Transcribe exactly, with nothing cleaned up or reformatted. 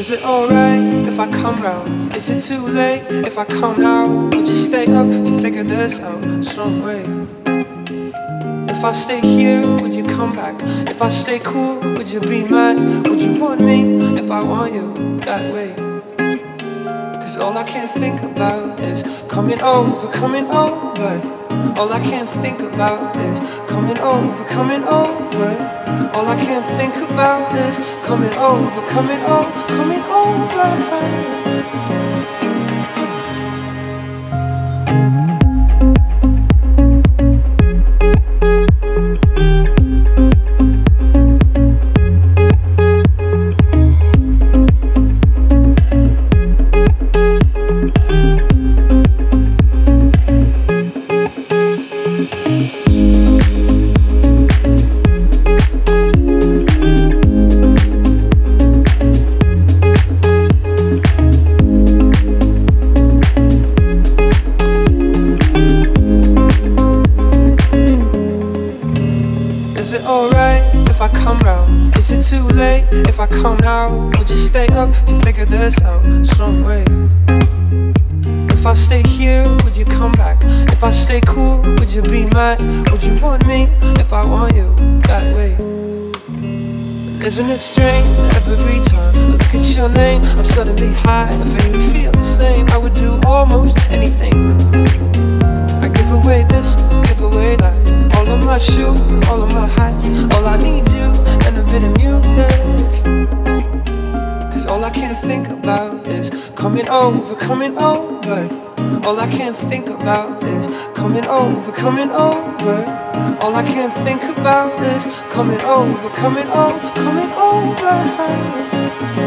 Is it alright if I come round? Is it too late if I come now? Would you stay up to figure this out some way? If I stay here, would you come back? If I stay cool, would you be mad? Would you want me if I want you that way? Cause all I can think about is coming over, coming over. All I can think about is coming over, coming over. All I can think about is coming over, coming over, coming over. Is it alright if I come round? Is it too late if I come now? Would you stay up to figure this out some way? If I stay here, would you come back? If I stay cool, would you be mad? Would you want me if I want you that way? And isn't it strange every time I look at your name, I'm suddenly high. If you feel the same, I would do almost anything. I give away this, give away that. All of my shoes, all of my hats. All I need you and a bit of music. Cause all I can think about is coming over, coming over. All I can think about is coming over, coming over. All I can think about is coming over, coming over, coming over.